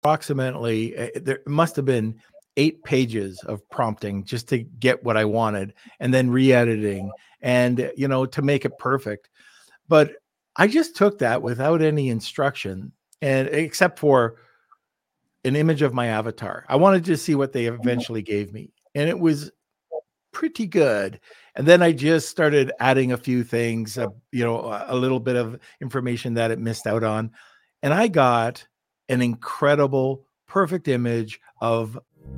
approximately, there must have been 8 pages of prompting just to get what I wanted, and then re-editing and, to make it perfect. But I just took that without any instruction, and except for an image of my avatar. I wanted to see what they eventually gave me, and it was pretty good. And then I just started adding a few things, a little bit of information that it missed out on, and I got an incredible, perfect image of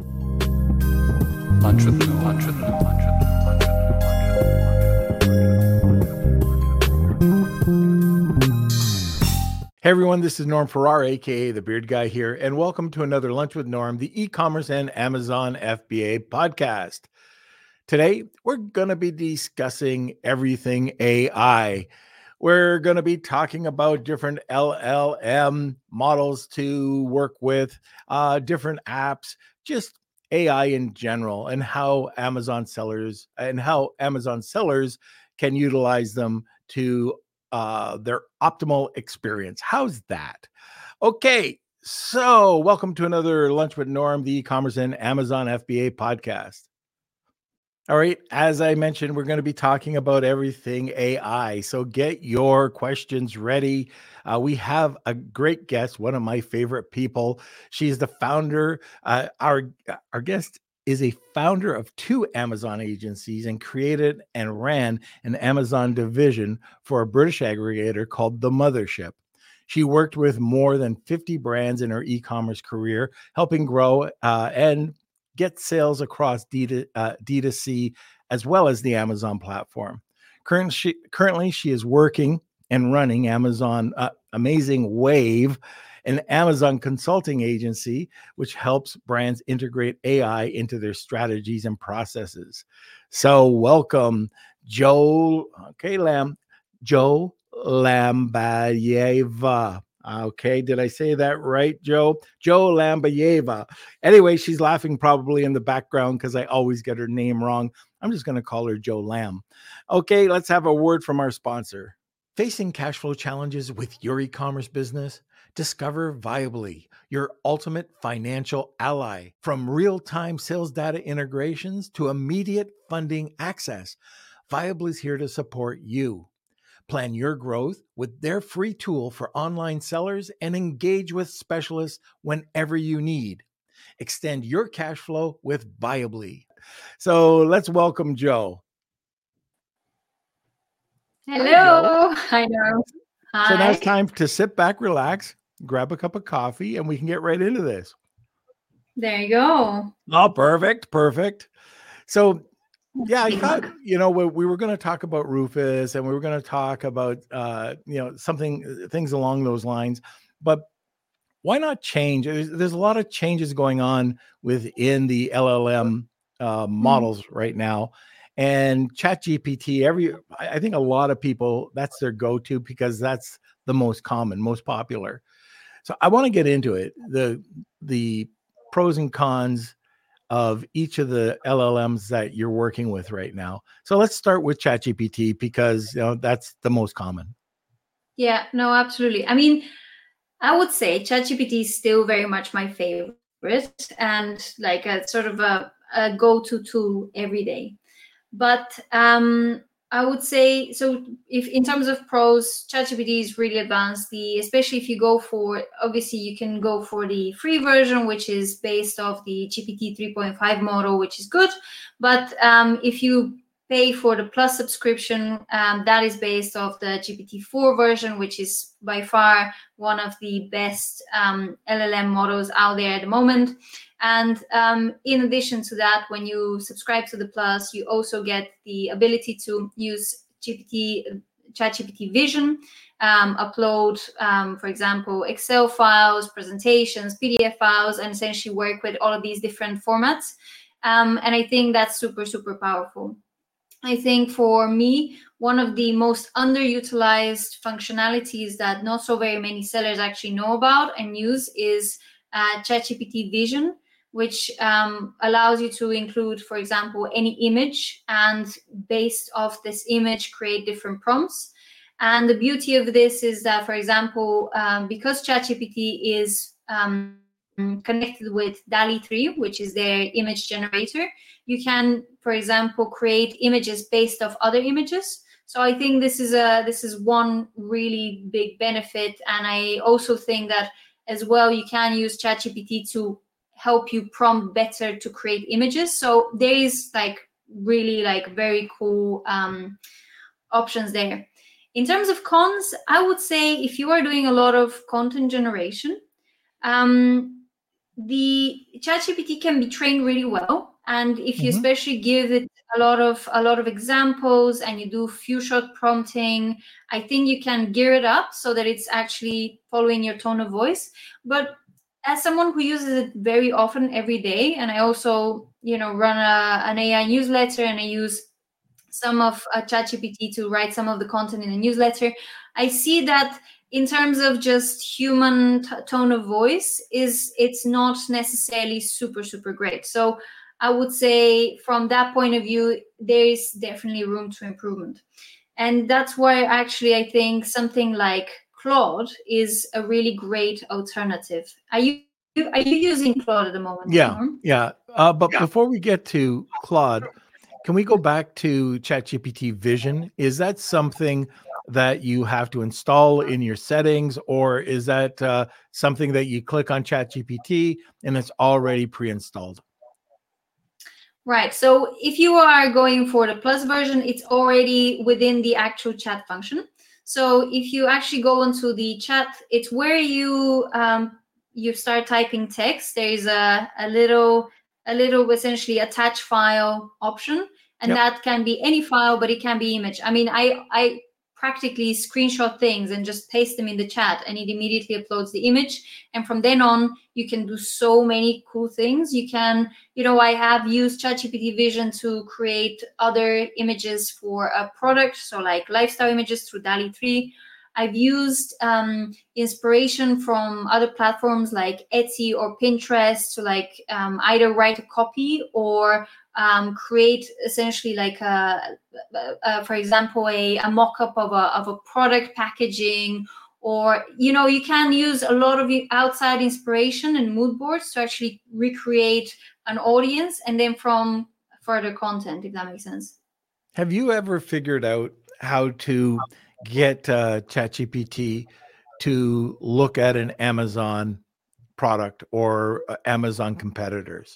Lunch with the Hey everyone, this is Norm Farrar, aka the Beard Guy here, and welcome to another Lunch with Norm, the e-commerce and Amazon FBA podcast. Today, we're going to be discussing everything AI. We're going to be talking about different LLM models to work with, different apps, just AI in general, and how Amazon sellers can utilize them to their optimal experience. How's that? Okay, so welcome to another Lunch with Norm, the e-commerce and Amazon FBA podcast. All right, as I mentioned, we're going to be talking about everything AI. So get your questions ready. We have a great guest, one of my favorite people. She's the founder. Our guest is a founder of 2 Amazon agencies and created and ran an Amazon division for a British aggregator called The Mothership. She worked with more than 50 brands in her e-commerce career, helping grow and get sales across D2C as well as the Amazon platform. Currently, she is working and running Amazon Amazing Wave, an Amazon consulting agency, which helps brands integrate AI into their strategies and processes. So welcome, Jo Lambayeva. Okay, did I say that right, Jo? Jo Lambayeva. Anyway, she's laughing probably in the background because I always get her name wrong. I'm just going to call her Jo Lam. Okay, let's have a word from our sponsor. Facing cash flow challenges with your e-commerce business? Discover Viably, your ultimate financial ally. From real-time sales data integrations to immediate funding access, Viably is here to support you. Plan your growth with their free tool for online sellers and engage with specialists whenever you need. Extend your cash flow with Viably. So let's welcome Jo. Hello. Hi, Norm. Hi. So now it's time to sit back, relax, grab a cup of coffee, and we can get right into this. There you go. Oh, perfect. So yeah, I thought, we were going to talk about Rufus and we were going to talk about, things along those lines, but why not change? There's a lot of changes going on within the LLM models right now, and ChatGPT, I think a lot of people, that's their go-to because that's the most common, most popular. So I want to get into it, the pros and cons of each of the LLMs that you're working with right now. So let's start with ChatGPT because that's the most common. Yeah, no, absolutely. I mean, I would say ChatGPT is still very much my favorite and like a sort of a go-to tool every day. But I would say, so if in terms of pros, ChatGPT is really advanced. Especially if you go for, obviously you can go for the free version, which is based off the GPT 3.5 model, which is good. But if you pay for the Plus subscription, that is based off the GPT-4 version, which is by far one of the best LLM models out there at the moment. And in addition to that, when you subscribe to the Plus, you also get the ability to use ChatGPT Vision, upload, for example, Excel files, presentations, PDF files, and essentially work with all of these different formats. And I think that's super, super powerful. I think for me, one of the most underutilized functionalities that not so very many sellers actually know about and use is ChatGPT Vision, which allows you to include, for example, any image, and based off this image, create different prompts. And the beauty of this is that, for example, because ChatGPT is connected with DALL-E 3, which is their image generator, you can, for example, create images based off other images. So I think this is one really big benefit, and I also think that as well you can use ChatGPT to help you prompt better to create images. So there is like really like very cool options there. In terms of cons, I would say if you are doing a lot of content generation, the ChatGPT can be trained really well, and if you especially give it a lot of examples and you do few shot prompting, I think you can gear it up so that it's actually following your tone of voice. But as someone who uses it very often every day, and I also run an AI newsletter, and I use some of ChatGPT to write some of the content in a newsletter, I see that in terms of just human tone of voice, it's not necessarily super great. So I would say from that point of view, there is definitely room to improvement. And that's why actually I think something like Claude is a really great alternative. Are you using Claude at the moment? Yeah. But before we get to Claude, can we go back to ChatGPT Vision? Is that something that you have to install in your settings, or is that something that you click on ChatGPT and it's already pre-installed? Right. So if you are going for the Plus version, it's already within the actual chat function. So if you actually go into the chat, it's where you start typing text. There is a little essentially attach file option, and that can be any file, but it can be image. I mean, I practically screenshot things and just paste them in the chat, and it immediately uploads the image. And from then on, you can do so many cool things. You can, I have used ChatGPT Vision to create other images for a product, so like lifestyle images through DALL-E 3. I've used inspiration from other platforms like Etsy or Pinterest to like either write a copy or create essentially like for example, a mock-up of a product packaging, or you can use a lot of outside inspiration and mood boards to actually recreate an audience, and then from further content, if that makes sense. Have you ever figured out how to get ChatGPT to look at an Amazon product or Amazon competitors?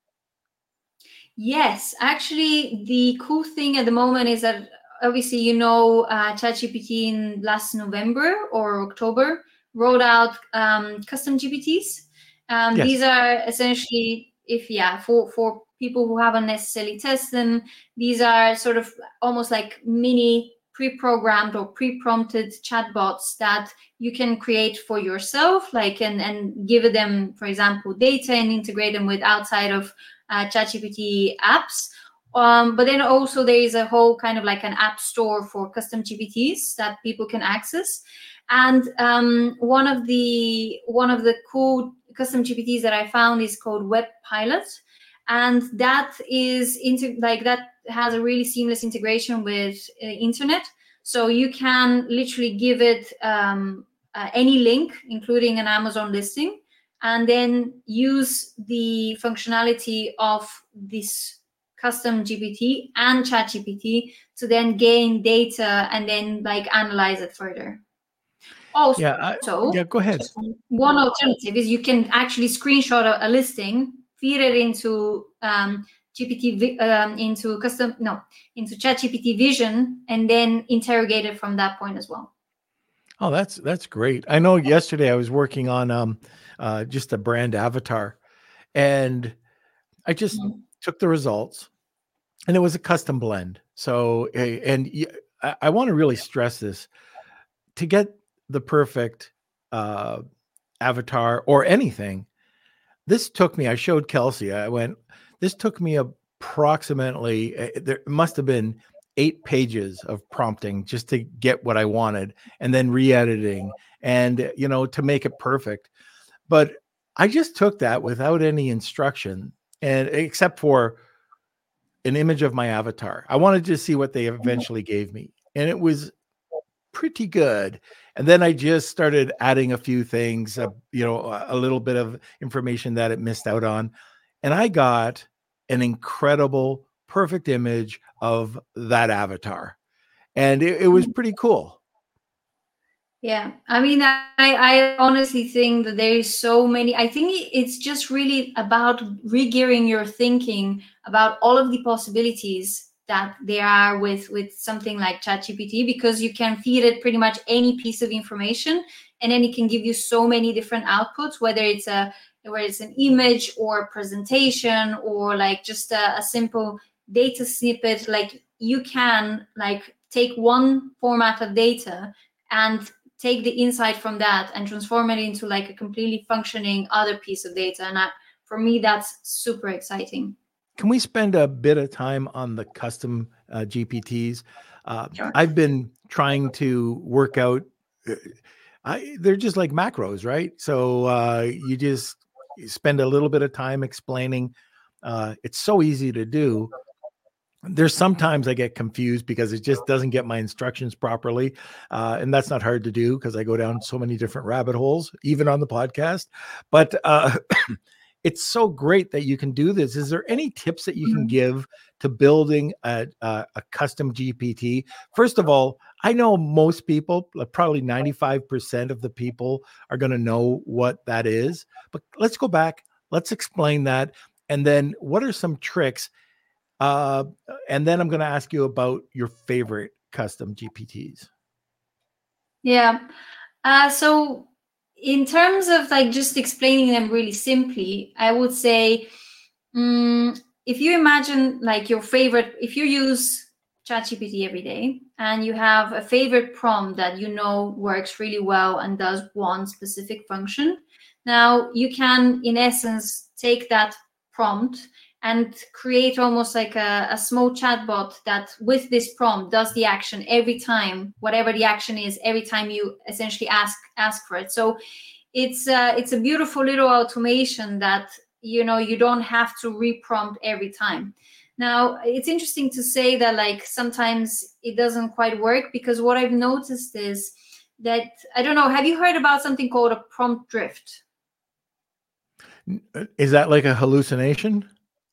Yes, actually, the cool thing at the moment is that obviously, ChatGPT in last November or October rolled out custom GPTs. Yes. These are essentially, for people who haven't necessarily tested them, these are sort of almost like mini pre-programmed or pre-prompted chatbots that you can create for yourself, like and give them, for example, data and integrate them with outside of ChatGPT apps. But then also there is a whole kind of like an app store for custom GPTs that people can access. And one of the cool custom GPTs that I found is called Web Pilot, and that is that has a really seamless integration with internet. So you can literally give it any link, including an Amazon listing, and then use the functionality of this custom GPT and ChatGPT to then gain data and then like analyze it further. Also, go ahead. One alternative is you can actually screenshot a listing, feed it into GPT into ChatGPT Vision, and then interrogate it from that point as well. Oh, that's great. I know yesterday I was working on just a brand avatar, and I just took the results, and it was a custom blend. So, and I want to really stress this: to get the perfect avatar or anything, this took me, I showed Kelsey, this took me approximately, there must have been 8 pages of prompting just to get what I wanted, and then re-editing and, to make it perfect. But I just took that without any instruction, and except for an image of my avatar. I wanted to see what they eventually gave me. And it was pretty good. And then I just started adding a few things, a little bit of information that it missed out on. And I got an incredible, perfect image of that avatar. And it was pretty cool. Yeah, I mean, I honestly think that there is so many. I think it's just really about regearing your thinking about all of the possibilities that there are with something like ChatGPT, because you can feed it pretty much any piece of information, and then it can give you so many different outputs, whether it's an image or a presentation or like just a simple data snippet. Like you can like take one format of data and take the insight from that and transform it into like a completely functioning other piece of data. And for me, that's super exciting. Can we spend a bit of time on the custom GPTs? Sure. I've been trying to work out, they're just like macros, right? So you just spend a little bit of time explaining. It's so easy to do. There's sometimes I get confused because it just doesn't get my instructions properly. And that's not hard to do because I go down so many different rabbit holes, even on the podcast. But it's so great that you can do this. Is there any tips that you can give to building a custom GPT? First of all, I know most people, probably 95% of the people are going to know what that is. But let's go back. Let's explain that. And then what are some tricks? And then I'm going to ask you about your favorite custom GPTs. Yeah. So in terms of like just explaining them really simply, I would say, if you imagine like your favorite, if you use ChatGPT every day and you have a favorite prompt that you know works really well and does one specific function, now you can, in essence, take that prompt and create almost like a small chatbot that with this prompt does the action every time, whatever the action is, every time you essentially ask for it. So it's a beautiful little automation that, you know, you don't have to reprompt every time. Now, it's interesting to say that like sometimes it doesn't quite work, because what I've noticed is that, I don't know, have you heard about something called a prompt drift? Is that like a hallucination?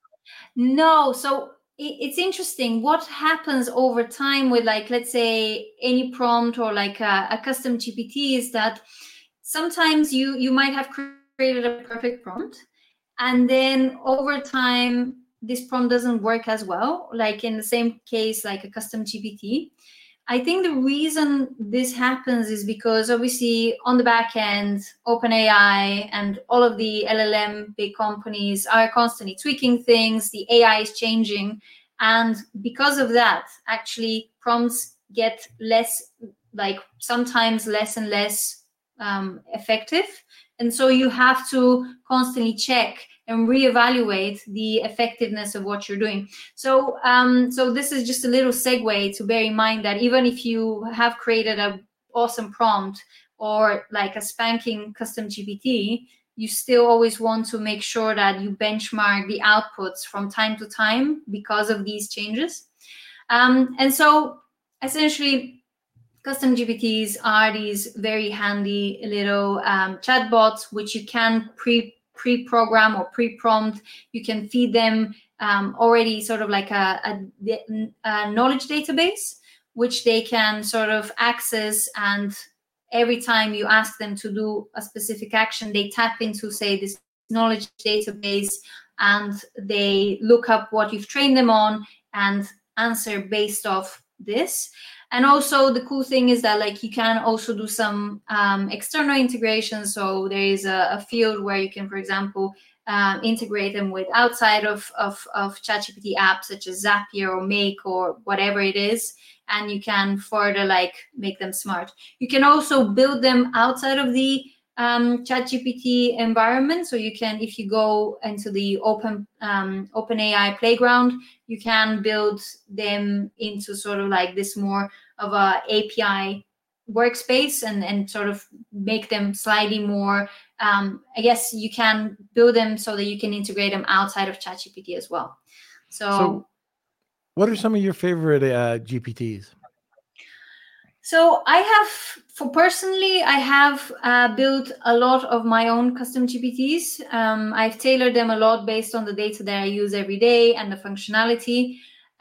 No. So it's interesting what happens over time with, like, let's say any prompt or like a custom GPT is that sometimes you might have created a perfect prompt, and then over time this prompt doesn't work as well, like in the same case like a custom GPT. I think the reason this happens is because obviously on the back end, OpenAI and all of the LLM big companies are constantly tweaking things. The AI is changing. And because of that, actually prompts get less, like sometimes less and less effective. And so you have to constantly check and reevaluate the effectiveness of what you're doing. So, so this is just a little segue to bear in mind that even if you have created an awesome prompt or like a spanking custom GPT, you still always want to make sure that you benchmark the outputs from time to time because of these changes. And so essentially, custom GPTs are these very handy little chatbots which you can pre-program or pre-prompt. You can feed them already sort of like a knowledge database, which they can sort of access, and every time you ask them to do a specific action, they tap into, say, this knowledge database, and they look up what you've trained them on and answer based off this. And also the cool thing is that like you can also do some external integration. So there is a field where you can, for example, integrate them with outside of ChatGPT apps such as Zapier or Make or whatever it is, and you can further like make them smart. You can also build them outside of the ChatGPT environment. So you can, if you go into the OpenAI playground, you can build them into sort of like this more of a API workspace and sort of make them slightly more, I guess you can build them so that you can integrate them outside of ChatGPT as well. So what are some of your favorite GPTs? So personally, I have built a lot of my own custom GPTs. I've tailored them a lot based on the data that I use every day and the functionality.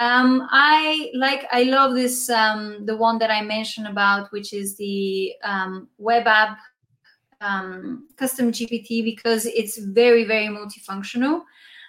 I love this, the one that I mentioned about, which is the web app custom GPT, because it's very, very multifunctional.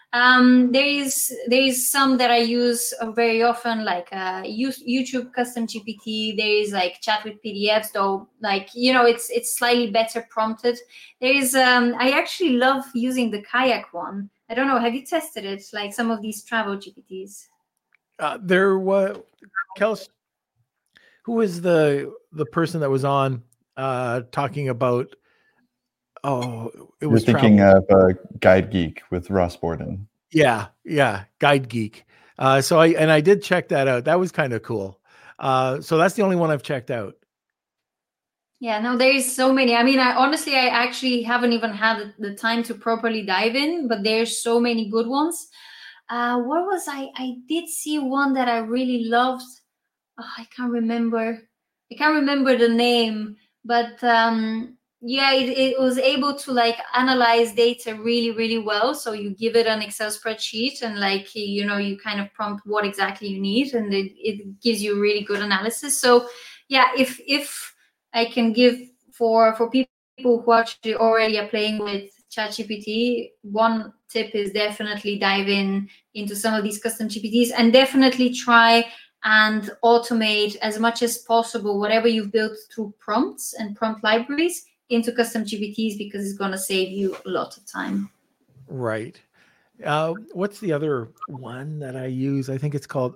There is some that I use very often, like YouTube custom GPT. There is like chat with PDFs, though, like, it's slightly better prompted. There is I actually love using the Kayak one. I don't know, have you tested it, like some of these travel GPTs? There was Kels, who is the person that was on talking about? Oh, it was You're thinking travel. of Guide Geek with Ross Borden. Yeah, Guide Geek. So I did check that out. That was kind of cool. So that's the only one I've checked out. Yeah, no, there is so many. I mean, I actually haven't even had the time to properly dive in, but there's so many good ones. What was I did see one that I really loved. Oh, I can't remember the name, but yeah, it was able to like analyze data really, really well. So you give it an Excel spreadsheet and like, you kind of prompt what exactly you need, and it gives you really good analysis. So yeah, if I can give for people who actually already are playing with ChatGPT, one tip is definitely dive into some of these custom GPTs, and definitely try and automate as much as possible whatever you've built through prompts and prompt libraries into custom GPTs, because it's going to save you a lot of time. Right. What's the other one that I use? I think it's called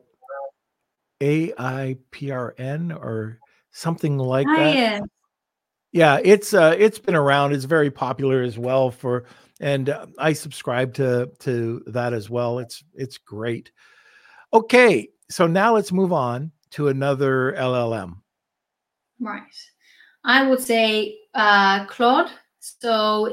AIPRN or something like that. Yeah. Yeah, it's been around. It's very popular as well and I subscribe to that as well. It's great. Okay, so now let's move on to another LLM. Right. I would say Claude. So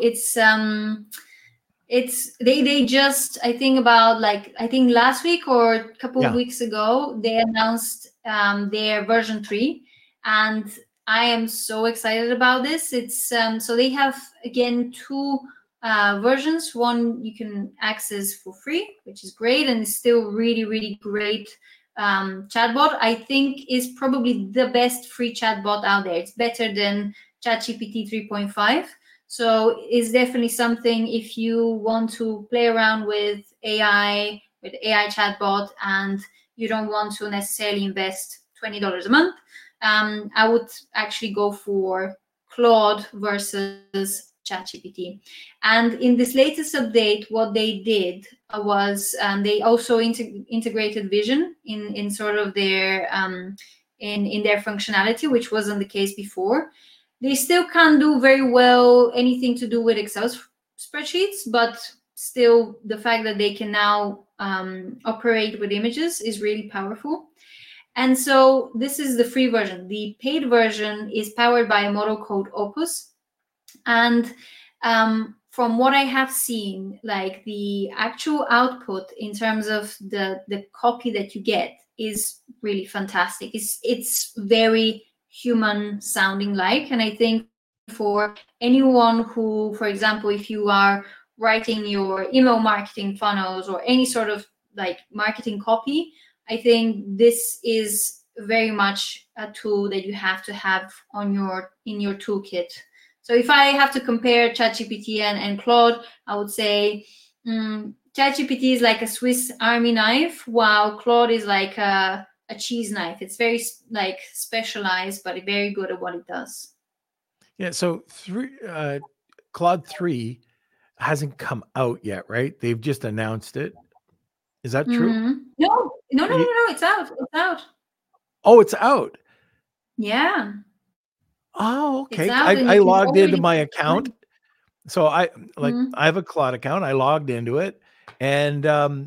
they just, I think last week or a couple of weeks ago, they announced their version 3, and I am so excited about this. It's so they have again 2 versions. One you can access for free, which is great, and it's still really, really great chatbot. I think is probably the best free chatbot out there. It's better than ChatGPT 3.5. So it's definitely something, if you want to play around with AI chatbot, and you don't want to necessarily invest $20 a month, I would actually go for Claude versus ChatGPT. And in this latest update, what they did was they also integrated vision in sort of their in their functionality, which wasn't the case before. They still can't do very well anything to do with Excel spreadsheets, but still the fact that they can now operate with images is really powerful. And so this is the free version. The paid version is powered by a model called Opus. And from what I have seen, like the actual output in terms of the copy that you get is really fantastic. It's very human sounding like, and I think for anyone who, for example, if you are writing your email marketing funnels or any sort of like marketing copy, I think this is very much a tool that you have to have in your toolkit. So if I have to compare ChatGPT and Claude, I would say ChatGPT is like a Swiss Army knife, while Claude is like a cheese knife. It's very like specialized, but very good at what it does. Yeah. So Claude 3 hasn't come out yet, right? They've just announced it. Is that true? Mm-hmm. No. It's out. It's out. Oh, it's out. Yeah. Oh, okay. I logged into my account. So I have a Claude account. I logged into it, and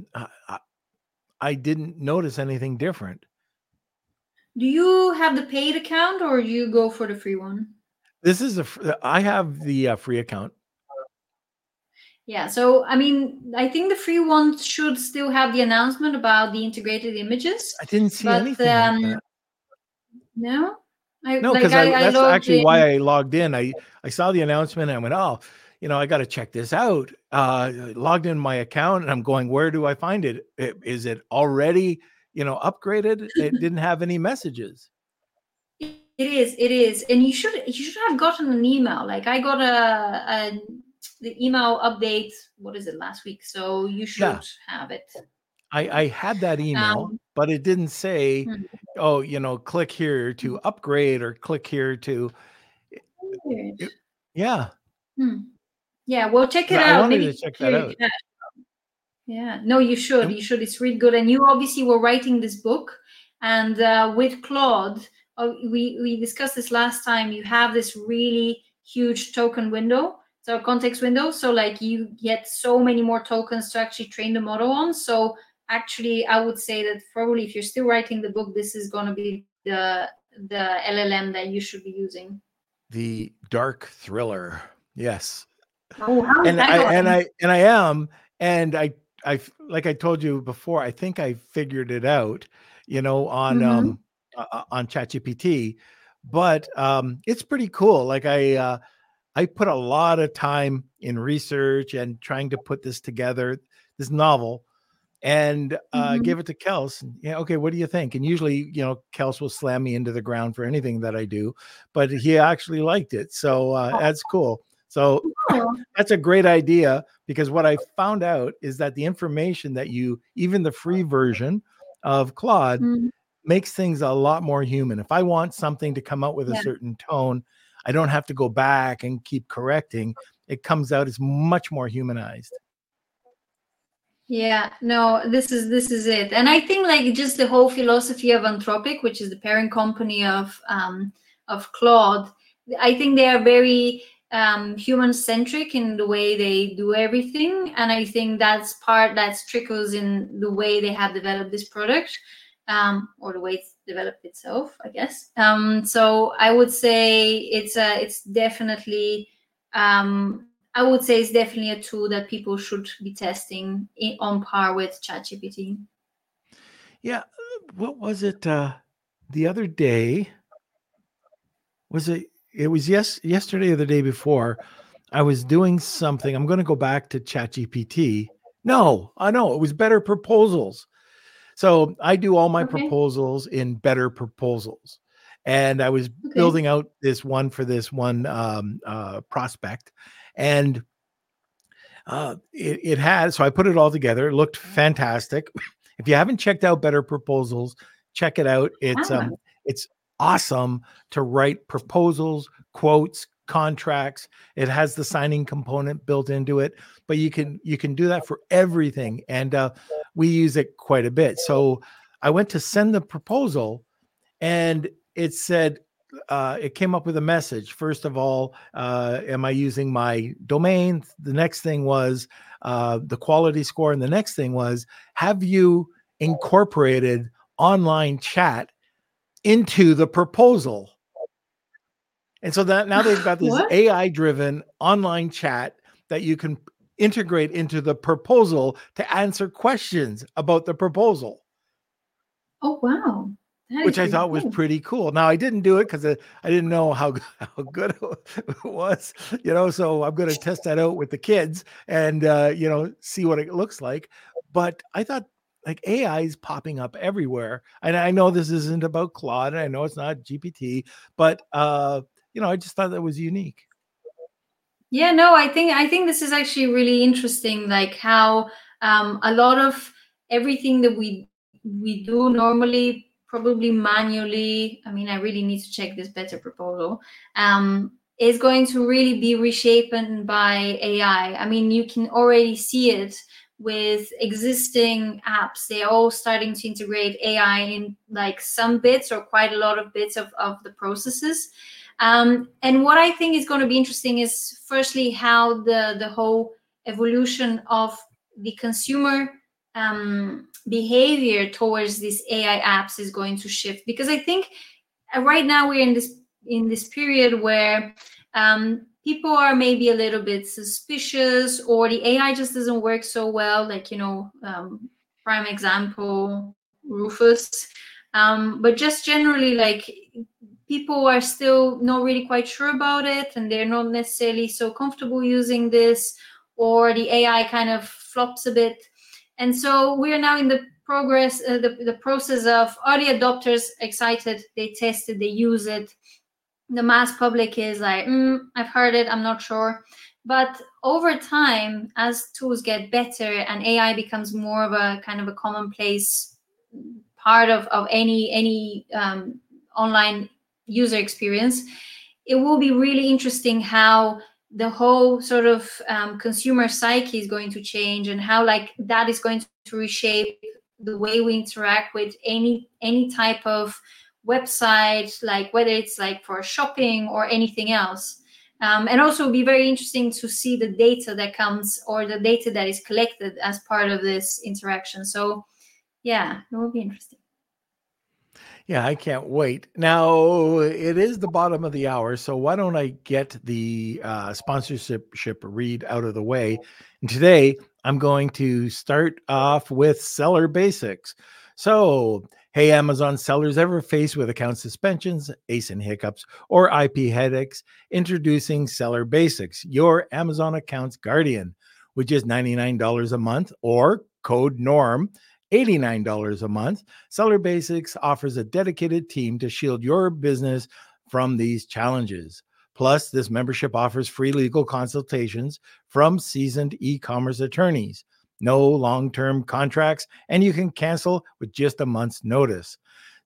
I didn't notice anything different. Do you have the paid account, or you go for the free one? I have the free account. Yeah, so I mean, I think the free one should still have the announcement about the integrated images. I didn't see anything like that. No? No, because that's actually why I logged in. I saw the announcement and I went, oh, I got to check this out. Logged in my account and I'm going, where do I find it? Is it already, upgraded? It didn't have any messages. It is. And you should have gotten an email. Like I got the email update, what is it, last week? So you should have it. I had that email, but it didn't say, click here to upgrade or click here to. Yeah. Yeah. Well, check it out. I wanted to check that out. Yeah. No, you should. You should. It's really good. And you obviously were writing this book, and with Claude, we discussed this last time. You have this really huge token window. So context window. So like you get so many more tokens to actually train the model on. So actually, I would say that probably if you're still writing the book, this is going to be the LLM that you should be using. The dark thriller. Yes. Oh, and I am. And I like I told you before, I think I figured it out, on ChatGPT, but it's pretty cool. Like I put a lot of time in research and trying to put this together, this novel, and gave it to Kels. Yeah, okay, what do you think? And usually, Kels will slam me into the ground for anything that I do, but he actually liked it. So that's cool. So that's a great idea, because what I found out is that the information that even the free version of Claude makes things a lot more human. If I want something to come out with a certain tone, I don't have to go back and keep correcting. It comes out as much more humanized. Yeah, no, this is it. And I think like just the whole philosophy of Anthropic, which is the parent company of Claude, I think they are very human-centric in the way they do everything. And I think that trickles in the way they have developed this product, or the way it's developed itself, I guess. So I would say it's definitely a tool that people should be testing on par with ChatGPT. Yeah. What was it the other day? It was yesterday or the day before. I was doing something. I'm going to go back to ChatGPT. No, I know it was Better Proposals. So I do all my proposals in Better Proposals. And I was building out this one for this one prospect. And it had, so I put it all together. It looked fantastic. If you haven't checked out Better Proposals, check it out. It's awesome to write proposals, quotes, contracts. It has the signing component built into it, but you can do that for everything. And we use it quite a bit. So I went to send the proposal, and it said, it came up with a message. First of all, am I using my domain? The next thing was the quality score. And the next thing was, have you incorporated online chat into the proposal? And so that now they've got this AI-driven online chat that you can integrate into the proposal to answer questions about the proposal. Oh, wow. Which I thought was pretty cool. Now I didn't do it because I didn't know how good it was, so I'm going to test that out with the kids and, see what it looks like. But I thought, like, AI is popping up everywhere. And I know this isn't about Claude, and I know it's not GPT, but, I just thought that was unique. Yeah, no, I think this is actually really interesting, like how a lot of everything that we do normally, probably manually, I mean, I really need to check this Better Proposal, is going to really be reshaped by AI. I mean, you can already see it with existing apps. They're all starting to integrate AI in like some bits or quite a lot of bits of the processes. And what I think is going to be interesting is firstly how the whole evolution of the consumer behavior towards these AI apps is going to shift, because I think right now we're in this period where people are maybe a little bit suspicious, or the AI just doesn't work so well, like, prime example, Rufus, but just generally, like, people are still not really quite sure about it, and they're not necessarily so comfortable using this, or the AI kind of flops a bit. And so we are now in the process of, are the adopters excited? They test it, they use it. The mass public is like, I've heard it, I'm not sure. But over time, as tools get better and AI becomes more of a kind of a commonplace part of any online user experience, it will be really interesting how the whole sort of consumer psyche is going to change, and how like that is going to reshape the way we interact with any type of website, like whether it's like for shopping or anything else. And also be very interesting to see the data that comes, or the data that is collected as part of this interaction. So yeah, it will be interesting. Yeah, I can't wait. Now, it is the bottom of the hour, so why don't I get the sponsorship read out of the way? And today, I'm going to start off with Seller Basics. So, hey, Amazon sellers, ever faced with account suspensions, ASIN hiccups, or IP headaches? Introducing Seller Basics, your Amazon account's guardian, which is $99 a month, or code NORM, $89 a month. Seller Basics offers a dedicated team to shield your business from these challenges. Plus, this membership offers free legal consultations from seasoned e-commerce attorneys. No long-term contracts, and you can cancel with just a month's notice.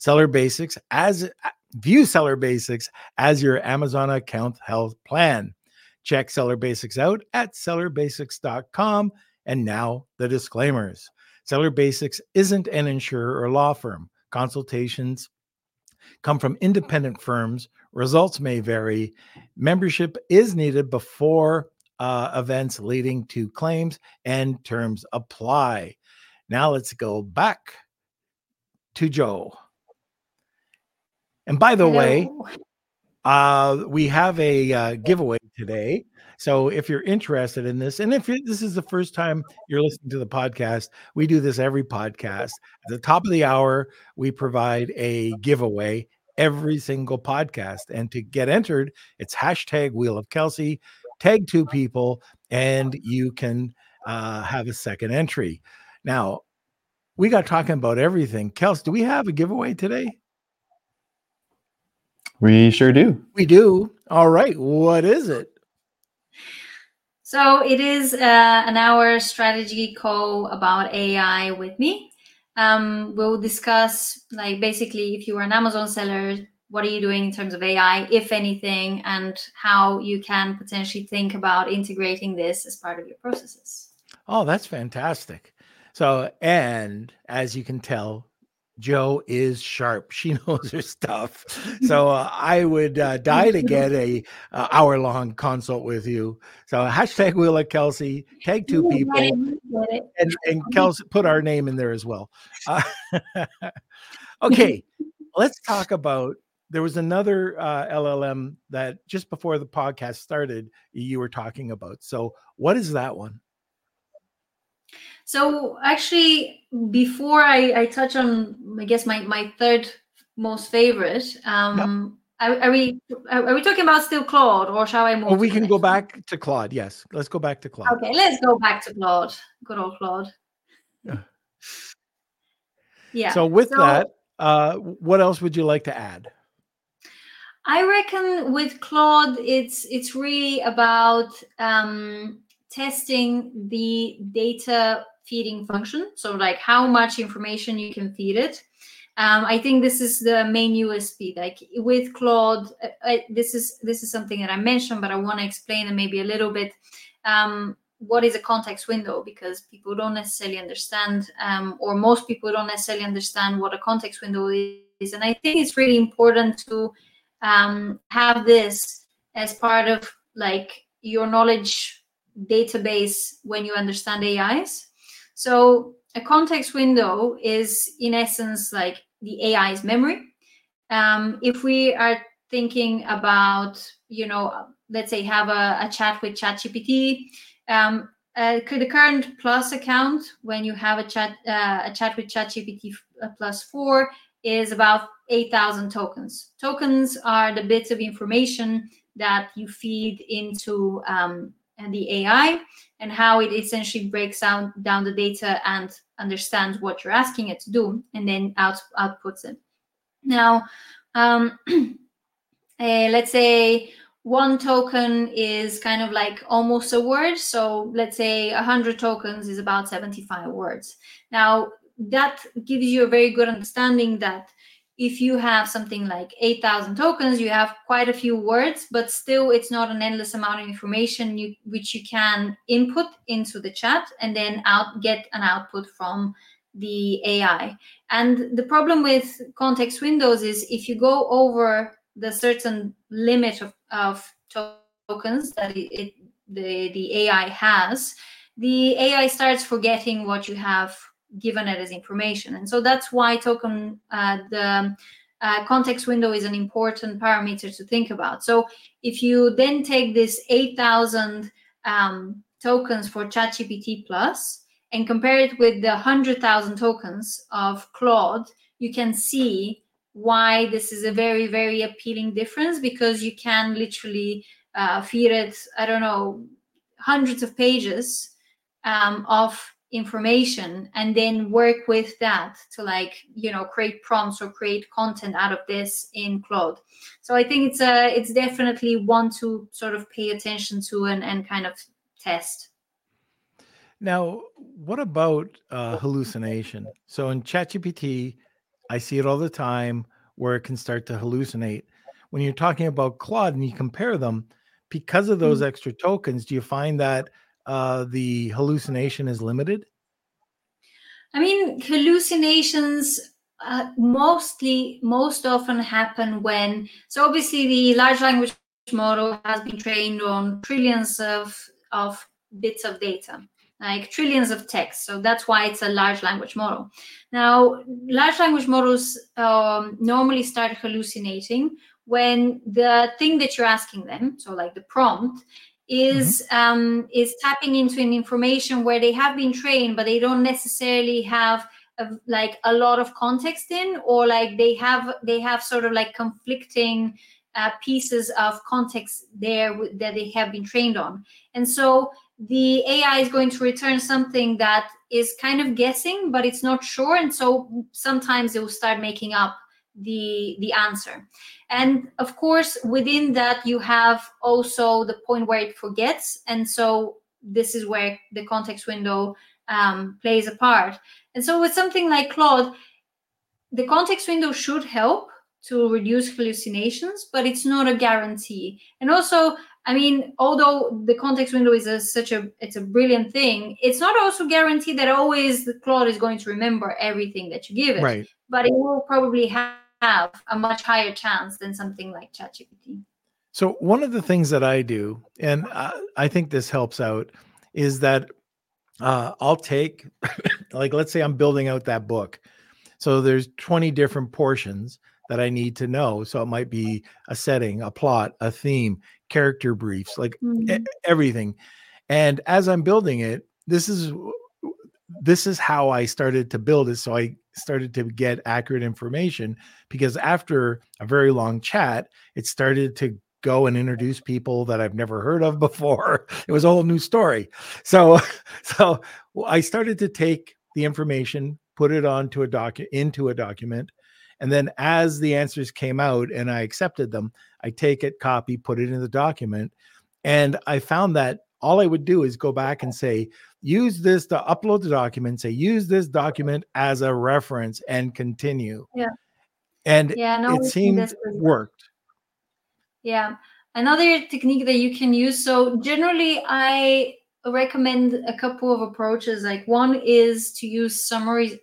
View Seller Basics as your Amazon account health plan. Check Seller Basics out at sellerbasics.com. And now the disclaimers. Seller Basics isn't an insurer or law firm. Consultations come from independent firms. Results may vary. Membership is needed before events leading to claims, and terms apply. Now let's go back to Joe. And by the way, we have a giveaway today. So if you're interested in this, and if this is the first time you're listening to the podcast, we do this every podcast. At the top of the hour, we provide a giveaway every single podcast. And to get entered, it's hashtag Wheel of Kelsey, tag 2 people, and you can have a second entry. Now, we got talking about everything. Kels, do we have a giveaway today? We sure do. We do. All right. What is it? So it is an hour strategy call about AI with me. We'll discuss, like, basically, if you are an Amazon seller, what are you doing in terms of AI, if anything, and how you can potentially think about integrating this as part of your processes. Oh, that's fantastic. So, and as you can tell, Joe is sharp. She knows her stuff. So I would die to get a hour-long consult with you. So hashtag Wheel of Kelsey, tag 2 people, and Kelsey, put our name in there as well. Okay, let's talk about, there was another LLM that just before the podcast started, you were talking about. So what is that one? So actually, before I touch on, I guess, my third most favorite, are we talking about still Claude, or shall I move? Oh, we can go back to Claude. Yes, let's go back to Claude. Okay, let's go back to Claude. Good old Claude. Yeah. So with that, what else would you like to add? I reckon with Claude, it's really about testing the data feeding function. So like how much information you can feed it. I think this is the main USP. Like with Claude, this is something that I mentioned, but I want to explain it maybe a little bit. What is a context window? Because people don't necessarily understand, or most people don't necessarily understand what a context window is. And I think it's really important to have this as part of like your knowledge database when you understand AIs. So a context window is in essence like the AI's memory. If we are thinking about, let's say have a chat with ChatGPT, the current Plus account, when you have a chat with ChatGPT Plus 4, is about 8,000 tokens. Tokens are the bits of information that you feed into the AI, and how it essentially breaks down the data and understands what you're asking it to do, and then outputs it. Now, let's say one token is kind of like almost a word. So let's say 100 tokens is about 75 words. Now, that gives you a very good understanding that if you have something like 8,000 tokens, you have quite a few words, but still it's not an endless amount of information which you can input into the chat and then get an output from the AI. And the problem with context windows is if you go over the certain limit of tokens that the AI has, the AI starts forgetting what you have given it as information. And so that's why the context window is an important parameter to think about. So if you then take this 8,000 tokens for ChatGPT Plus and compare it with the 100,000 tokens of Claude, you can see why this is a very, very appealing difference, because you can literally feed it, I don't know, hundreds of pages of information and then work with that to create prompts or create content out of this in Claude. So I think it's definitely one to sort of pay attention to and kind of test. Now, what about hallucination? So in ChatGPT, I see it all the time where it can start to hallucinate. When you're talking about Claude and you compare them, because of those extra tokens, do you find that the hallucination is limited? I mean, hallucinations most often happen so obviously the large language model has been trained on trillions of bits of data, like trillions of text. So that's why it's a large language model. Now, large language models normally start hallucinating when the thing that you're asking them, so like the prompt, is tapping into an information where they have been trained, but they don't necessarily have a lot of context in, or like they have sort of like conflicting pieces of context there that they have been trained on. And so the AI is going to return something that is kind of guessing, but it's not sure. And so sometimes it will start making up the answer. And of course, within that, you have also the point where it forgets. And so this is where the context window plays a part. And so with something like Claude, the context window should help to reduce hallucinations, but it's not a guarantee. And also, I mean, although the context window is it's a brilliant thing, it's not also guaranteed that always the Claude is going to remember everything that you give it. Right. But it will probably have a much higher chance than something like ChatGPT. So one of the things that I do, and I think this helps out, is that I'll take, like, let's say I'm building out that book. So there's 20 different portions that I need to know. So it might be a setting, a plot, a theme, character briefs, like everything. And as I'm building it, this is how I started to build it. So I started to get accurate information, because after a very long chat, it started to go and introduce people that I've never heard of before. It was a whole new story. So I started to take the information, put it into a document. And then as the answers came out and I accepted them, I take it, copy, put it in the document. And I found that all I would do is go back and say, use this to upload the document, say, use this document as a reference, and continue. Yeah. And it seemed worked. Yeah. Another technique that you can use. So generally, I recommend a couple of approaches. Like, one is to use summary.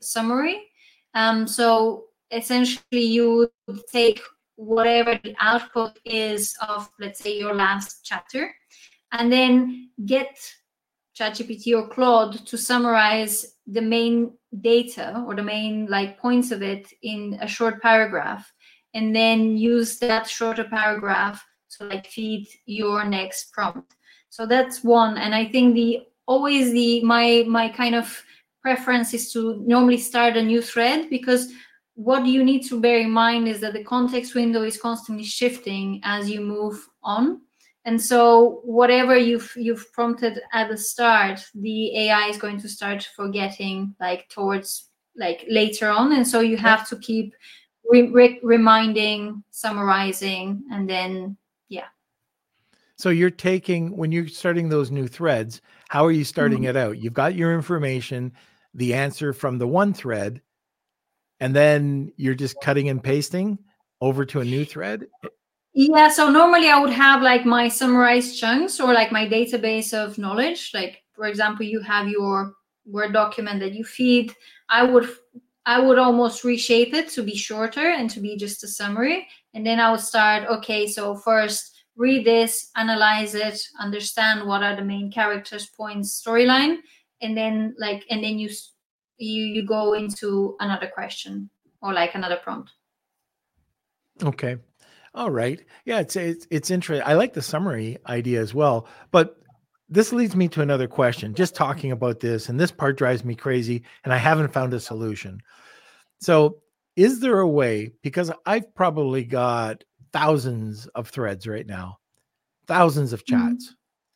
So essentially, you would take whatever the output is of, let's say, your last chapter, and then get ChatGPT or Claude to summarize the main data or the main points of it in a short paragraph, and then use that shorter paragraph to feed your next prompt. So that's one. And I think my kind of preference is to normally start a new thread, because what you need to bear in mind is that the context window is constantly shifting as you move on. And so whatever you've prompted at the start, the AI is going to start forgetting like towards like later on. And so you have to keep reminding, summarizing, and then, yeah. So when you're starting those new threads, how are you starting it out? You've got your information, the answer from the one thread, and then you're just cutting and pasting over to a new thread? Yeah, so normally I would have like my summarized chunks or like my database of knowledge. Like, for example, you have your Word document that you feed. I would almost reshape it to be shorter and to be just a summary. And then I would start, okay, so first read this, analyze it, understand what are the main characters, points, storyline, and then you go into another question or like another prompt. Okay. All right. Yeah, it's interesting. I like the summary idea as well, but this leads me to another question. Just talking about this, and this part drives me crazy, and I haven't found a solution. So, is there a way, because I've probably got thousands of threads right now, thousands of chats.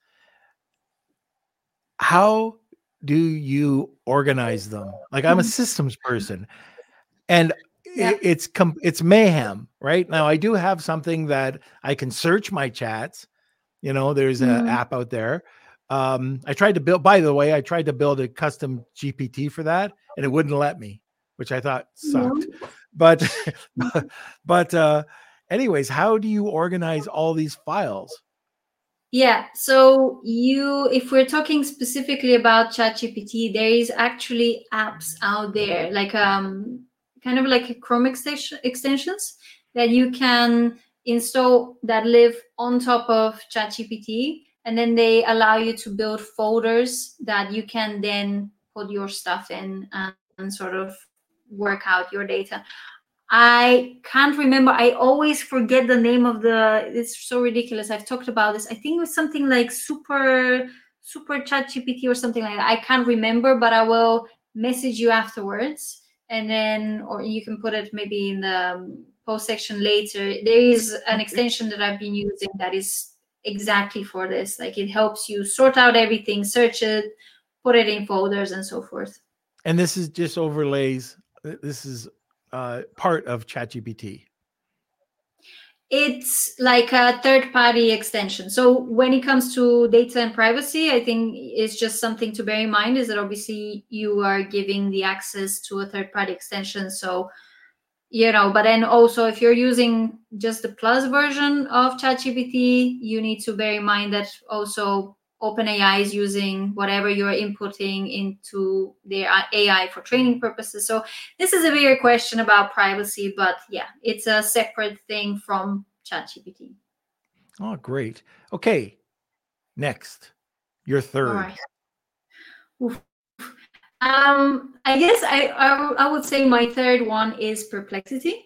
How do you organize them? Like, I'm a systems person, and it's mayhem right now. I do have something that I can search my chats. There's an app out there. I tried to build, by the way, I tried to build a custom GPT for that, and it wouldn't let me, which I thought sucked. But anyways, how do you organize all these files? Yeah, so if we're talking specifically about ChatGPT, there is actually apps out there, like kind of like Chrome extensions that you can install that live on top of ChatGPT, and then they allow you to build folders that you can then put your stuff in and sort of work out your data. I can't remember. I always forget the name of it's so ridiculous. I've talked about this. I think it was something like super ChatGPT or something like that. I can't remember, but I will message you afterwards, and then, or you can put it maybe in the post section later. There is an extension that I've been using that is exactly for this. Like, it helps you sort out everything, search it, put it in folders, and so forth. And this is just overlays. This is part of ChatGPT. It's like a third-party extension. So when it comes to data and privacy, I think it's just something to bear in mind is that obviously you are giving the access to a third-party extension. So, but then also if you're using just the Plus version of ChatGPT, you need to bear in mind that also OpenAI is using whatever you're inputting into their AI for training purposes. So this is a bigger question about privacy, but yeah, it's a separate thing from ChatGPT. Oh, great. Okay. Next, your third. All right. Oof. I guess I would say my third one is Perplexity.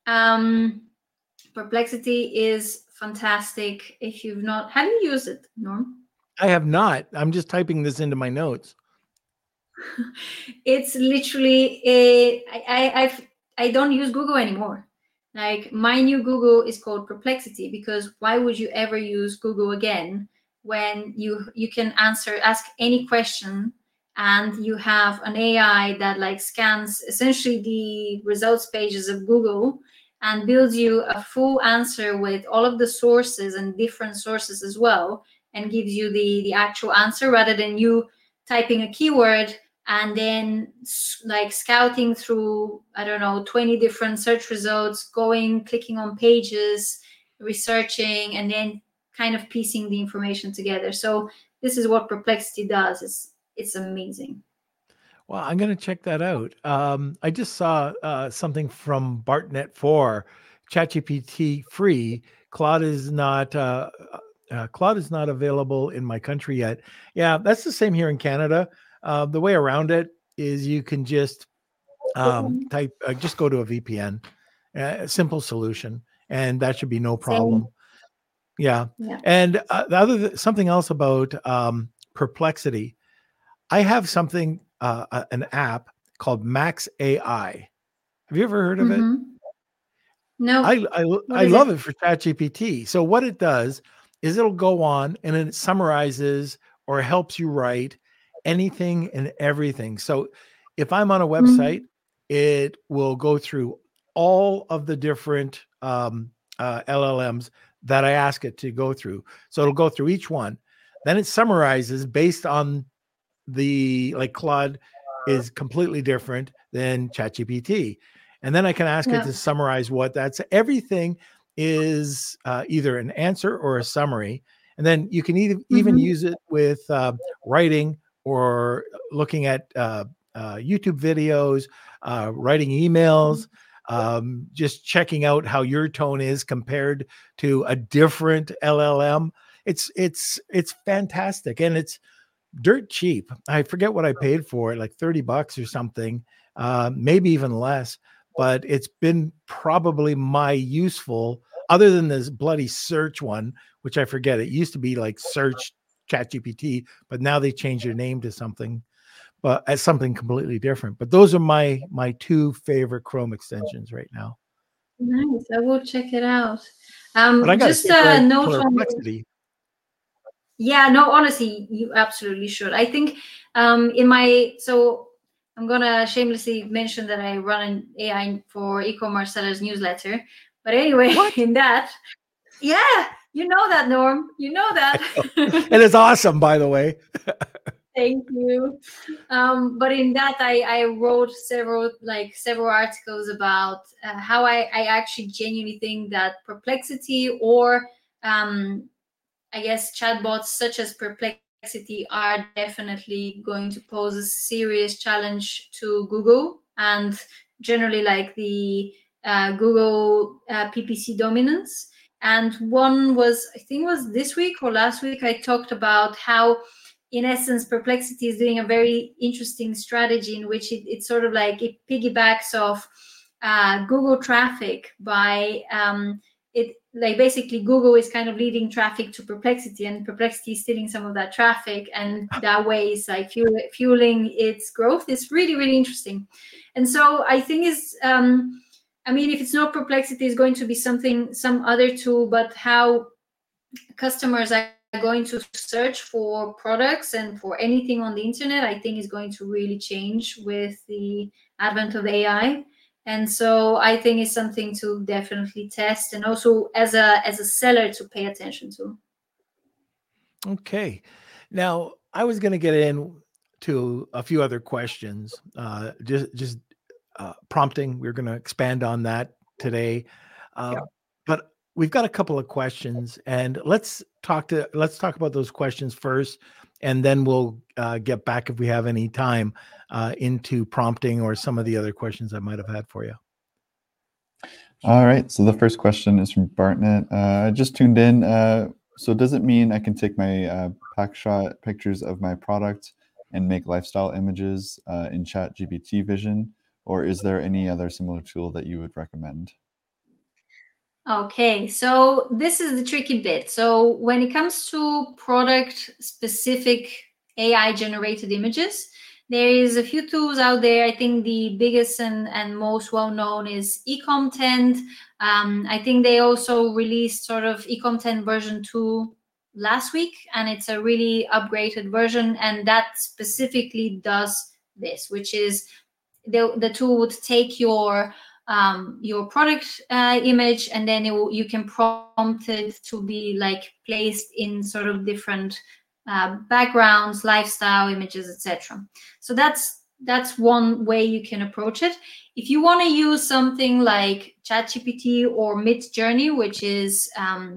Perplexity is fantastic. If you've not, have you used it, Norm? I have not. I'm just typing this into my notes. It's literally I don't use Google anymore. Like, my new Google is called Perplexity, because why would you ever use Google again when you can ask any question, and you have an AI that like scans essentially the results pages of Google and builds you a full answer with all of the sources and different sources as well, and gives you the actual answer, rather than you typing a keyword and then like scouting through, 20 different search results, clicking on pages, researching, and then kind of piecing the information together. So this is what Perplexity does. It's amazing. Well, I'm going to check that out. I just saw something from BARTnet 4, ChatGPT free. Claude is not available in my country yet. Yeah, that's the same here in Canada. The way around it is you can just just go to a VPN, a simple solution, and that should be no problem. Yeah. And something else about Perplexity. I have something, an app called Max AI. Have you ever heard of it? No. I love it for ChatGPT. So what it does is it'll go on and then it summarizes or helps you write anything and everything. So if I'm on a website, it will go through all of the different LLMs that I ask it to go through. So it'll go through each one. Then it summarizes based on like Claude is completely different than ChatGPT. And then I can ask it to summarize what that's. Everything is either an answer or a summary. And then you can even use it with writing or looking at YouTube videos, writing emails, just checking out how your tone is compared to a different LLM. It's fantastic. And it's dirt cheap. I forget what I paid for it, like $30 or something, maybe even less. But it's been probably my useful, other than this bloody search one, which I forget. It used to be like search ChatGPT, but now they changed their name to something, but as something completely different. But those are my two favorite Chrome extensions right now. Nice. I will check it out. But I got just a note on Perplexity. Yeah, no, honestly, you absolutely should. I think I'm gonna shamelessly mention that I run an AI for e-commerce sellers newsletter. But anyway, in that, you know that, Norm. You know that. And it's awesome, by the way. Thank you. But in that, I wrote several articles about how I actually genuinely think that Perplexity or I guess chatbots such as Perplexity are definitely going to pose a serious challenge to Google and generally like the Google PPC dominance. And one was, I think it was this week or last week, I talked about how, in essence, Perplexity is doing a very interesting strategy in which it sort of like it piggybacks off Google traffic by basically Google is kind of leading traffic to Perplexity, and Perplexity is stealing some of that traffic, and that way it's like fueling its growth. It's really, really interesting. And so I think if it's not Perplexity, it's going to be some other tool, but how customers are going to search for products and for anything on the internet, I think is going to really change with the advent of AI. And so I think it's something to definitely test, and also as a seller to pay attention to. Okay. Now, I was going to get into a few other questions, just prompting. We're going to expand on that today. But we've got a couple of questions, and let's talk about those questions first, and then we'll get back, if we have any time, into prompting or some of the other questions I might have had for you. All right. So the first question is from Bartnet. I just tuned in. So does it mean I can take my packshot pictures of my product and make lifestyle images in ChatGPT Vision, or is there any other similar tool that you would recommend? Okay, so this is the tricky bit. So when it comes to product-specific AI-generated images, there is a few tools out there. I think the biggest and most well-known is eComtent. I think they also released sort of eComtent version 2 last week, and it's a really upgraded version, and that specifically does this, which is the tool would take your product image, and then you can prompt it to be like placed in sort of different backgrounds, lifestyle images, etc. So that's one way you can approach it. If you want to use something like ChatGPT or Midjourney, which is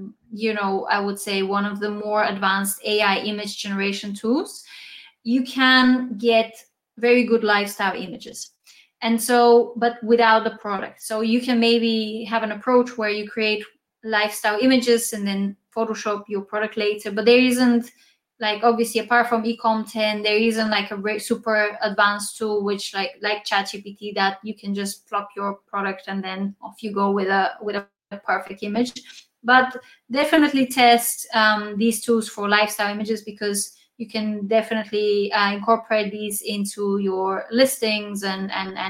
I would say one of the more advanced AI image generation tools, you can get very good lifestyle images. And so, but without the product. So you can maybe have an approach where you create lifestyle images and then Photoshop your product later. But there isn't, like, obviously, apart from eComtent, there isn't like a super advanced tool which like ChatGPT that you can just plop your product and then off you go with a perfect image. But definitely test these tools for lifestyle images, because you can definitely incorporate these into your listings and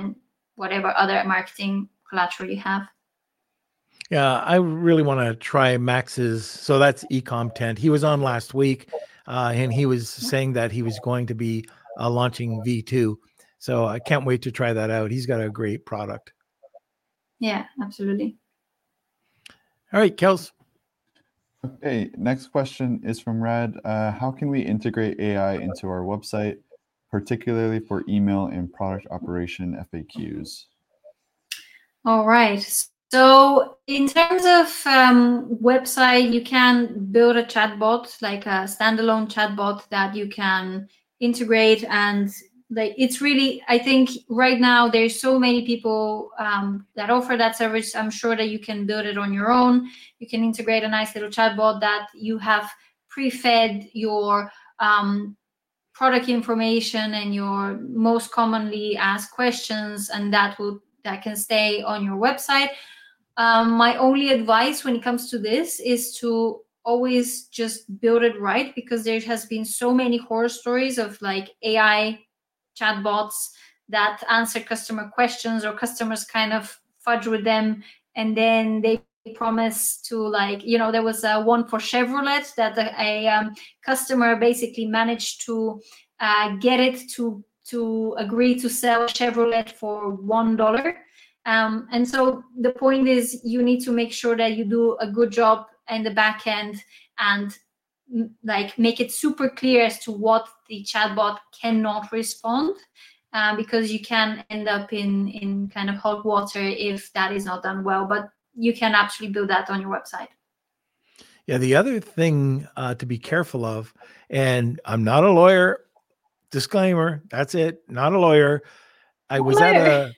whatever other marketing collateral you have. Yeah, I really want to try Max's. So that's Ecom Tent. He was on last week, and he was saying that he was going to be launching V2. So I can't wait to try that out. He's got a great product. Yeah, absolutely. All right, Kels. Okay, next question is from Rad. How can we integrate AI into our website, particularly for email and product operation FAQs? All right. So in terms of website, you can build a chatbot, like a standalone chatbot that you can integrate. And like, it's really, I think right now there's so many people that offer that service. I'm sure that you can build it on your own. You can integrate a nice little chatbot that you have pre-fed your product information and your most commonly asked questions, and that can stay on your website. My only advice when it comes to this is to always just build it right, because there has been so many horror stories of like AI chatbots that answer customer questions, or customers kind of fudge with them, and then they promise to, like, there was one for Chevrolet that a customer basically managed to get it to agree to sell Chevrolet for $1. And so the point is, you need to make sure that you do a good job in the back end and like make it super clear as to what the chatbot cannot respond, because you can end up in kind of hot water if that is not done well. But you can actually build that on your website. Yeah, the other thing to be careful of, and I'm not a lawyer, disclaimer, that's it, not a lawyer. I was at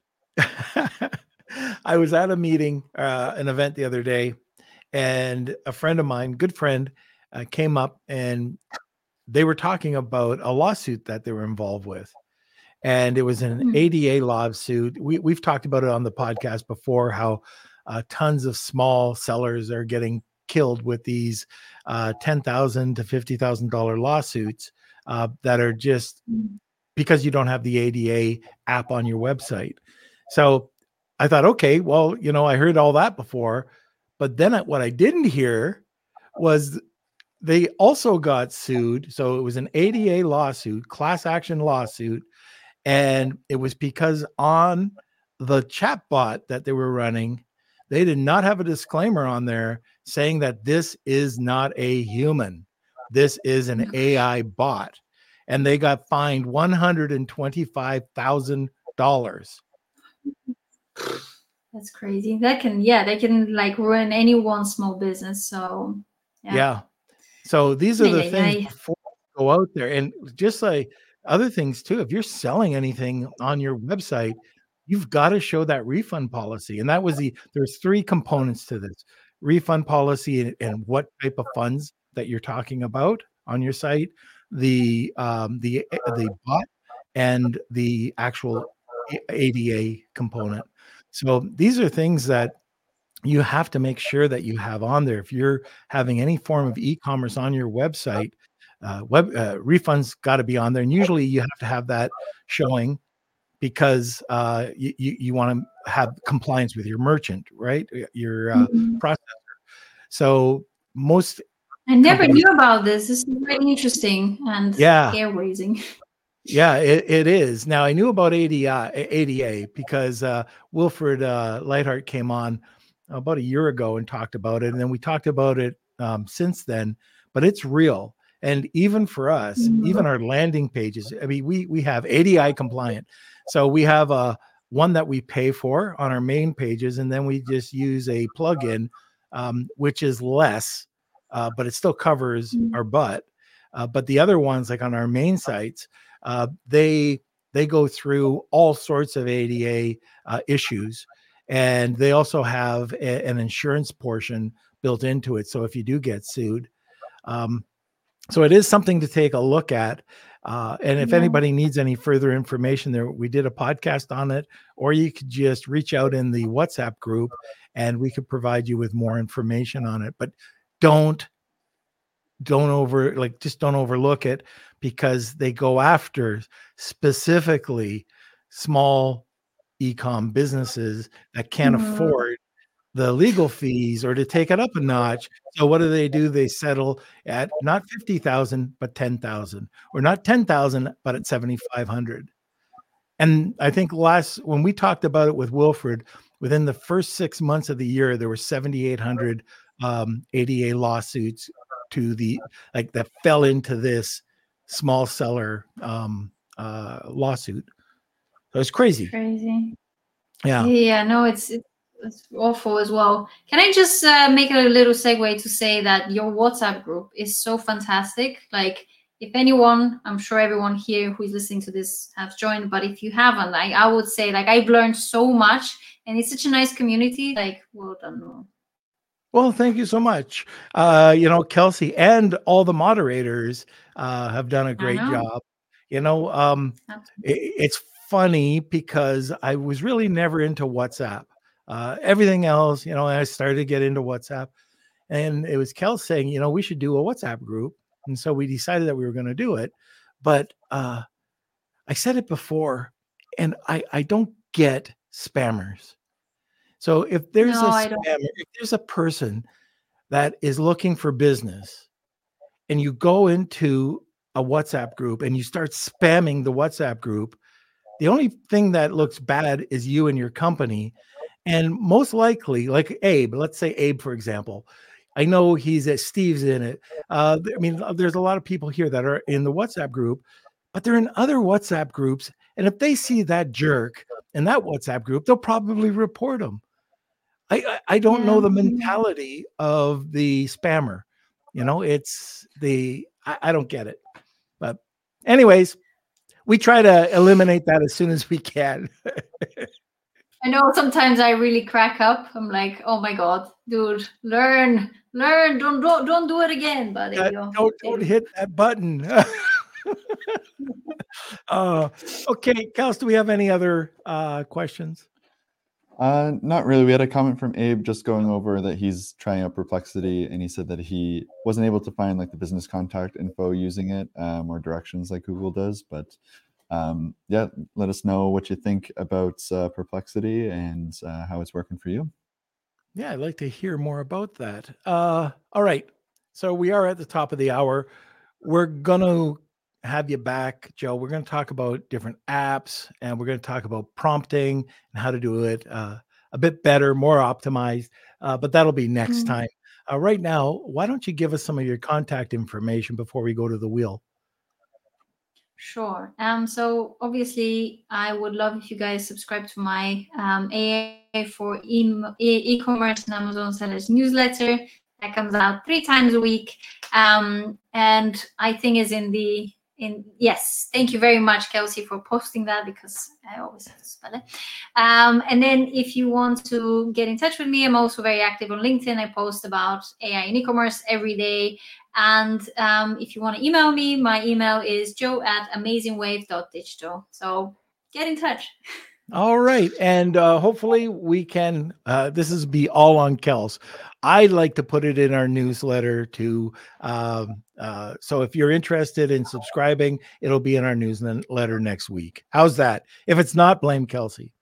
a meeting, an event the other day, and a friend of mine, good friend, came up, and they were talking about a lawsuit that they were involved with. And it was an ADA lawsuit. We've talked about it on the podcast before, how tons of small sellers are getting killed with these $10,000 to $50,000 lawsuits that are just because you don't have the ADA app on your website. So I thought, okay, well, I heard all that before, but then what I didn't hear was they also got sued. So it was an ADA lawsuit, class action lawsuit. And it was because on the chatbot that they were running, they did not have a disclaimer on there saying that this is not a human. This is an AI bot. And they got fined $125,000. That's crazy. They can like ruin anyone's small business. So yeah. So these are the things before you go out there. And just like other things too, if you're selling anything on your website, you've got to show that refund policy. And there's 3 components to this: refund policy and what type of funds that you're talking about on your site, the bot, and the actual ADA component. So these are things that you have to make sure that you have on there. If you're having any form of e-commerce on your website, refunds got to be on there. And usually you have to have that showing because you want to have compliance with your merchant, right? Your processor. So I never knew about this. This is very interesting and hair-raising. Yeah, it is. Now, I knew about ADA because Wilfred Lightheart came on about a year ago and talked about it. And then we talked about it since then, but it's real. And even for us, even our landing pages, I mean, we have ADI compliant. So we have one that we pay for on our main pages, and then we just use a plugin, which is less, but it still covers our butt. But the other ones, like on our main sites, they go through all sorts of ADA issues, and they also have an insurance portion built into it. So if you do get sued, so it is something to take a look at. And if anybody needs any further information, we did a podcast on it, or you could just reach out in the WhatsApp group and we could provide you with more information on it. But don't overlook it, because they go after specifically small e-com businesses that can't Mhm. afford the legal fees or to take it up a notch. So what do? They settle at not 50,000 but 10,000, or not 10,000 but at 7,500. And I think when we talked about it with Wilfred, within the first 6 months of the year, there were 7,800 ADA lawsuits that fell into this small seller lawsuit. So it's crazy. Crazy. Yeah. Yeah, no, it's awful as well. Can I just make a little segue to say that your WhatsApp group is so fantastic? Like, if anyone, I'm sure everyone here who is listening to this has joined, but if you haven't, like, I would say, like, I've learned so much, and it's such a nice community. Like, well done. Well, thank you so much. Kelsey and all the moderators have done a great job. It's funny because I was really never into WhatsApp. Everything else, I started to get into WhatsApp, and it was Kel saying, we should do a WhatsApp group. And so we decided that we were going to do it. But I said it before, and I don't get spammers. So if there's if there's a person that is looking for business and you go into a WhatsApp group and you start spamming the WhatsApp group, the only thing that looks bad is you and your company. And most likely, like Abe, let's say Abe, for example, I know Steve's in it. There's a lot of people here that are in the WhatsApp group, but they're in other WhatsApp groups. And if they see that jerk in that WhatsApp group, they'll probably report him. I don't know the mentality of the spammer. I don't get it. But anyways, we try to eliminate that as soon as we can. I know sometimes I really crack up. I'm like, oh my God, dude, learn, don't do it again. But there you go. Don't hit that button. Okay, Kels, do we have any other questions? Not really. We had a comment from Abe just going over that he's trying out Perplexity, and he said that he wasn't able to find like the business contact info using it or directions like Google does. But let us know what you think about Perplexity and how it's working for you. Yeah, I'd like to hear more about that. All right. So we are at the top of the hour. We're going to have you back, Joe. We're going to talk about different apps, and we're going to talk about prompting and how to do it a bit better, more optimized. But that'll be next time. Right now, why don't you give us some of your contact information before we go to the wheel? Sure. So obviously, I would love if you guys subscribe to my AI for e-commerce and Amazon sellers newsletter that comes out 3 times a week. And I think is yes. Thank you very much, Kelsey, for posting that, because I always have to spell it. And then if you want to get in touch with me, I'm also very active on LinkedIn. I post about AI and e-commerce every day. And if you want to email me, my email is joe@amazingwave.digital. So get in touch. All right. And hopefully we can, this is be all on Kels. I'd like to put it in our newsletter too. So if you're interested in subscribing, it'll be in our newsletter next week. How's that? If it's not, blame Kelsey.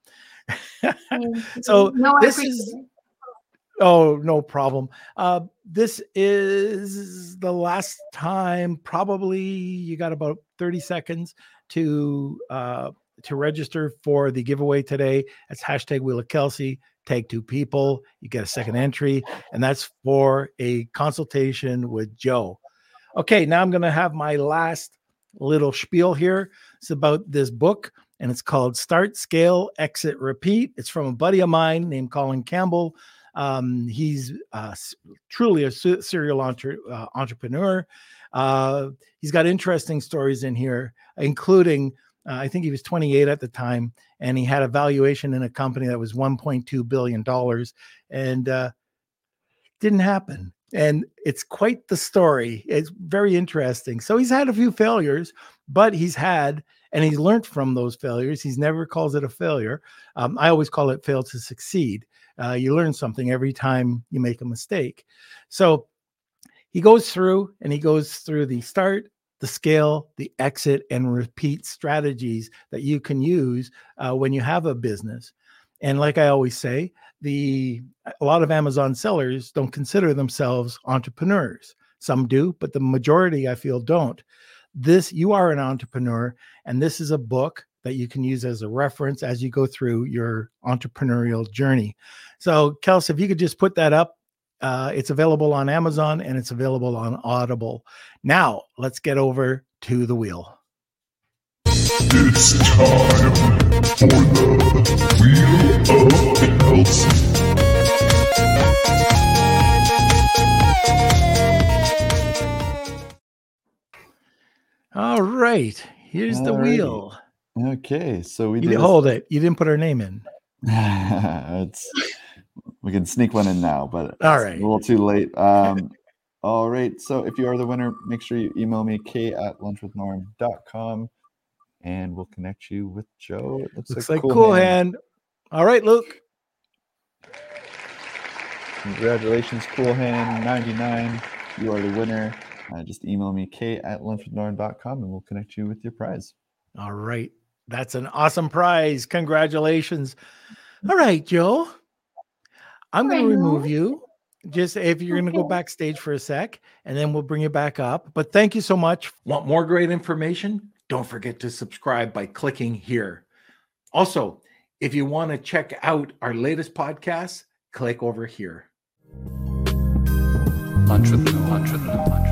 So this is... Oh, no problem. This is the last time. Probably you got about 30 seconds to register for the giveaway today. That's hashtag Wheel of Kelsey. Tag 2 people. You get a second entry, and that's for a consultation with Joe. Okay, now I'm going to have my last little spiel here. It's about this book, and it's called Start, Scale, Exit, Repeat. It's from a buddy of mine named Colin Campbell. He's truly a serial entrepreneur. He's got interesting stories in here, including I think he was 28 at the time, and he had a valuation in a company that was $1.2 billion, and didn't happen. And it's quite the story. It's very interesting. So he's had a few failures, but he's learned from those failures. He's never calls it a failure. I always call it fail to succeed. You learn something every time you make a mistake. So he goes through the start, the scale, the exit, and repeat strategies that you can use when you have a business. And like I always say, a lot of Amazon sellers don't consider themselves entrepreneurs. Some do, but the majority, I feel, don't. You are an entrepreneur, and this is a book that you can use as a reference as you go through your entrepreneurial journey. So, Kels, if you could just put that up, it's available on Amazon and it's available on Audible. Now, let's get over to the wheel. It's time for the Wheel of Kelsey. All right, here's the wheel. Okay, so you hold it. You didn't put our name in. We can sneak one in now, but all right, a little too late. All right, so if you are the winner, make sure you email me k@lunchwithnorm.com, and we'll connect you with Joe. It looks like Cool Hand. All right, Luke. Congratulations, Cool Hand 99. You are the winner. Just email me k@lunchwithnorm.com, and we'll connect you with your prize. All right. That's an awesome prize. Congratulations. All right, Joe. I'm going to remove you. Just if you're going to go backstage for a sec, and then we'll bring you back up. But thank you so much. Want more great information? Don't forget to subscribe by clicking here. Also, if you want to check out our latest podcasts, click over here. Lunch with Norm.